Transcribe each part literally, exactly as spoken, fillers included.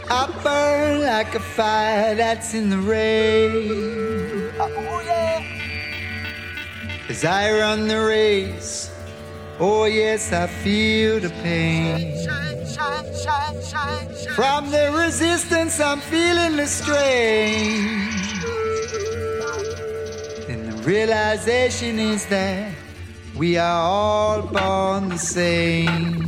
I burn like a fire that's in the rain. Oh, yeah. As I run the race, oh yes, I feel the pain. Shine, shine, shine, shine, shine. From the resistance, I'm feeling the strain. And the realization is that we are all born the same.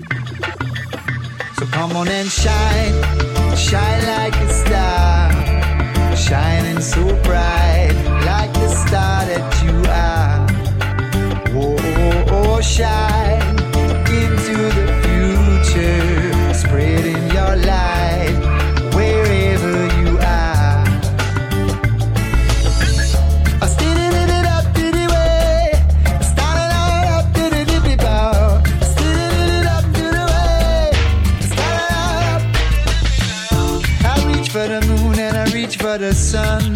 So come on and shine, shine like a star, shining so bright like the star that you are. Oh, oh, oh, shine into the future, spreading your light wherever you are. I steady it up to the way, starting out up to the dippy bow. Steady it up to the way, starting out up. I reach for the moon and I reach for the sun.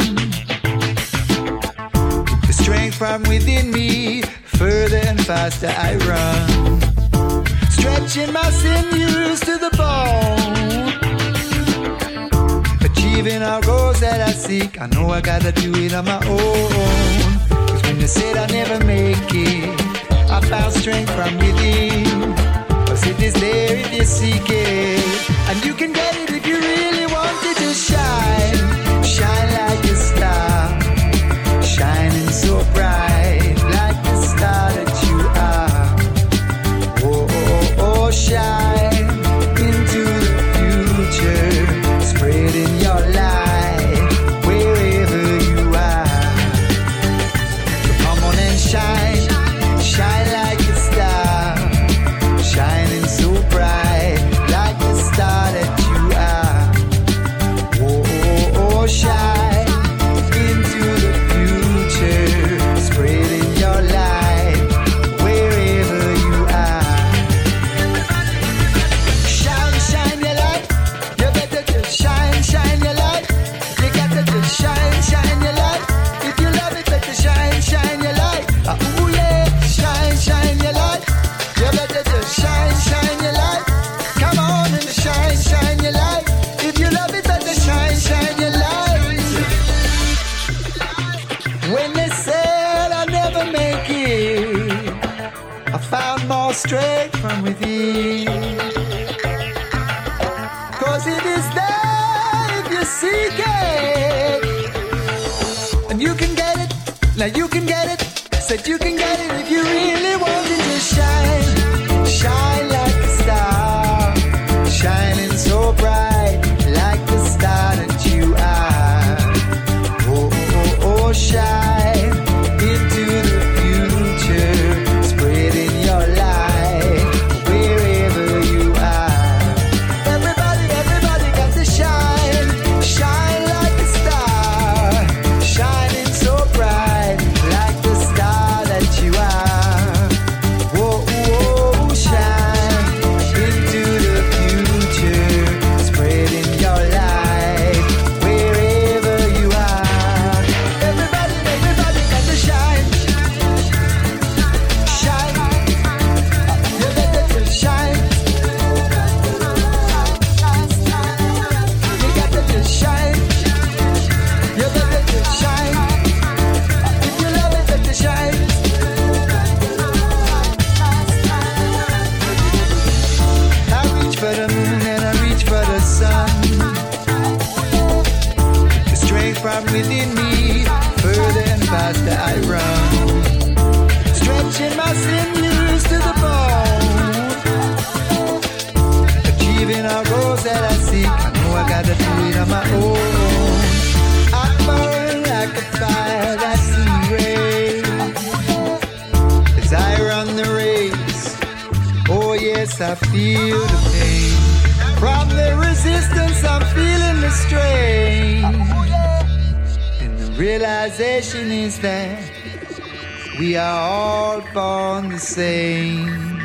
The strength from within me, further and faster I run, stretching my sinews to the bone, achieving all goals that I seek. I know I gotta do it on my own, cause when they said I never make it, I found strength from within. Cause it is there if you seek it, and you can get it if you really want it to shine. Shine like a star, shining so bright like the star that you are. Oh, oh, oh, shine into the future, spreading your light wherever you are. So come on and shine, shine like a star, shining so bright like the star that you are. Oh, oh, oh, shine into the future, spreading your light wherever you are. Shine, shine your light. You better just shine, shine your light. You gotta just shine, shine your light. If you love it, better shine, shine your light. Ah, ooh yeah, shine, shine your light. You better just shine, shine your light. Come on and shine, shine your light. If you love it, better shine, shine your light. When they said I'll never make it, I found more strength from within. Cause it is there if you seek it, and you can get it. Now you can get it. Said you can get it if you really want it to shine. Shine like a star, shining so bright like the star that you are. Oh, oh, oh, shine into the future, spreading your light wherever you are. Everybody, everybody got to shine, shine like a star, shining so bright like the star that you are. Whoa, whoa, shine into the future, spreading your light wherever you are. Everybody, everybody got to shine, shine. You better just shine. You got to just shine. You better just shine. If you love it, better shine. I reach for the moon and I reach for the sun. The strength from within me, further and faster I run, stretching my sinews to the bone, achieving all goals that I seek. I know I gotta do it on my own. I burn like a fire that's in the rain. As I run the race, oh yes, I feel the pain. From the resistance, I'm feeling the strain. And the realization is that we are all born the same.